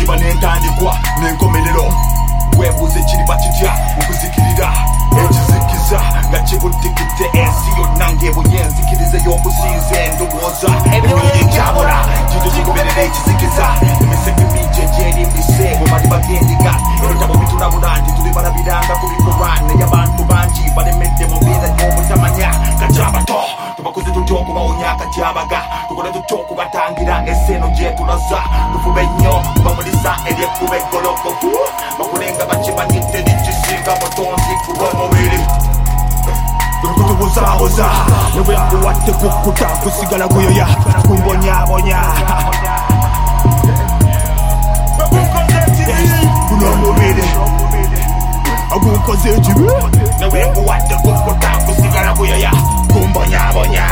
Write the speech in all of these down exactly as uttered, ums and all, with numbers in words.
kiba n'entandikwa n'enkomerero weebuuze kiriba kitya okuzikirira ekizikiza nga kibudikidde ensi yonna ng'ebunye enzikirize y'obusinze endowooza emyoyo egyabula kintu kigoberera ekizikiza emisege mingi egyerimbise mu maliba g'endiga ebitabo bitulabula nti tuli balabiranga ku bikolwa naye abantu bangi balemedde mu mbeera y'obutamanya kacyabato tubakoze tutya okubawonya akatyabaga tukole tutya okubatangira esseeno gyetulaza tufube nnyo kubamulisa eryekkuba eggolokoku bakulenga bakimanyidde likisinga mutonzi ku lw'omubiri kutubuzabuza newe nkuwadde kukkuta kusigala kuyoya kumbonyabonya kuno omubiri ogukoze ekibi newe nkuwadde kukkuta kusigala kuyoya kumbonyabonya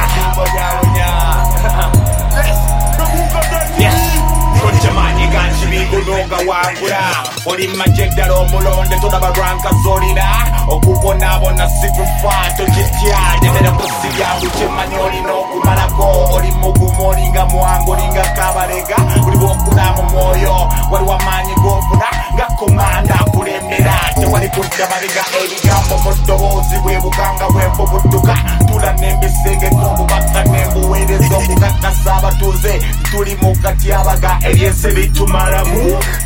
Kochamanyi ganchibi kunoga wangura oli majeddala omulonde tolaba lwanka zolina okubonabona sikufato kitya jetera kusibyangu kyemanyi olina okumalako oli mugumu olinga mwangu olinga kabalega buli bwokulamu mwoyo wali wamaanyi gofuna nga komanda akulembera tewali kudda mabega ebigambo mu ddoboozi bwebukanga bwempubudduka tula nembisenge n'obubaka nembuweereza okukakasa abatuuze tuli mu katyabaga eryensi bitumalamu